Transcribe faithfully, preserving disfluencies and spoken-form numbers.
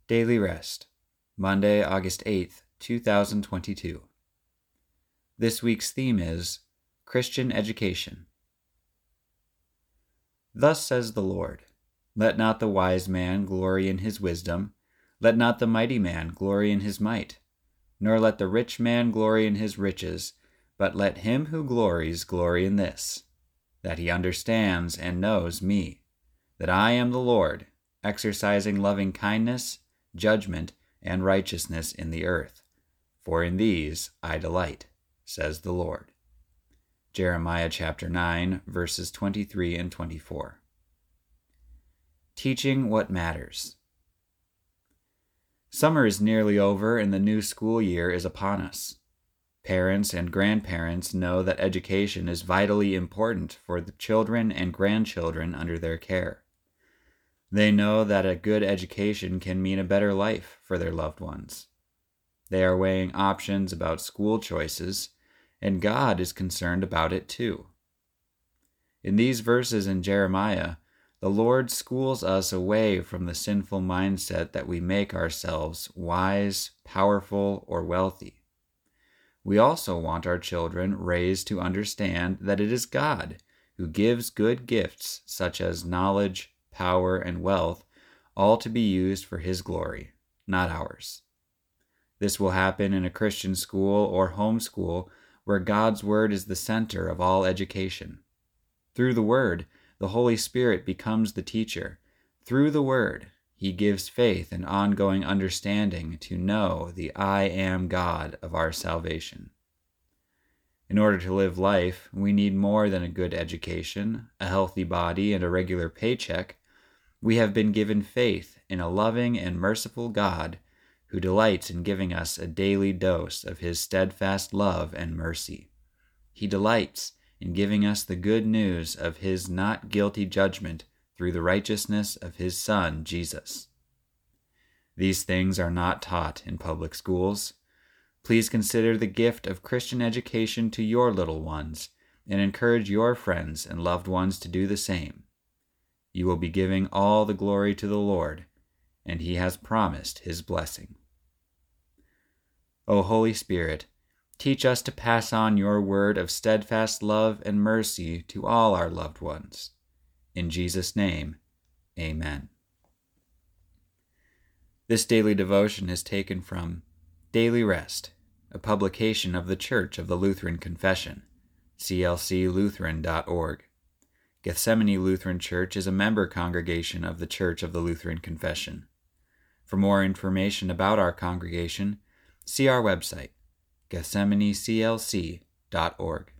Daily Rest, Monday, August eighth, two thousand twenty-two. This week's theme is Christian Education. Thus says the Lord, let not the wise man glory in his wisdom, let not the mighty man glory in his might, nor let the rich man glory in his riches, but let him who glories glory in this, that he understands and knows me, that I am the Lord, exercising loving kindness, judgment, and righteousness in the earth. For in these I delight, says the Lord. Jeremiah chapter nine, verses twenty-three and twenty-four. Teaching what matters. Summer is nearly over and the new school year is upon us. Parents and grandparents know that education is vitally important for the children and grandchildren under their care. They know that a good education can mean a better life for their loved ones. They are weighing options about school choices, and God is concerned about it too. In these verses in Jeremiah, the Lord schools us away from the sinful mindset that we make ourselves wise, powerful, or wealthy. We also want our children raised to understand that it is God who gives good gifts such as knowledge, power, and wealth, all to be used for His glory, not ours. This will happen in a Christian school or home school where God's Word is the center of all education. Through the Word, the Holy Spirit becomes the teacher. Through the Word, He gives faith and ongoing understanding to know the I am God of our salvation. In order to live life, we need more than a good education, a healthy body, and a regular paycheck. We have been given faith in a loving and merciful God who delights in giving us a daily dose of His steadfast love and mercy. He delights in giving us the good news of His not guilty judgment through the righteousness of His Son, Jesus. These things are not taught in public schools. Please consider the gift of Christian education to your little ones and encourage your friends and loved ones to do the same. You will be giving all the glory to the Lord, and He has promised His blessing. O Holy Spirit, teach us to pass on your word of steadfast love and mercy to all our loved ones. In Jesus' name, amen. This daily devotion is taken from Daily Rest, a publication of the Church of the Lutheran Confession, c l c lutheran dot org. Gethsemane Lutheran Church is a member congregation of the Church of the Lutheran Confession. For more information about our congregation, see our website, gethsemane c l c dot org.